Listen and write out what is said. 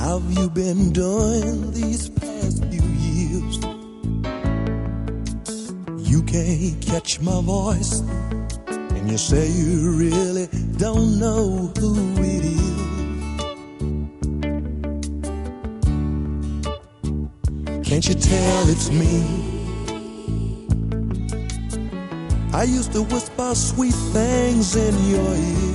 How have you been doing these past few years? You can't catch my voice, and you say you really don't know who it is. Can't you tell it's me? I used to whisper sweet things in your ear.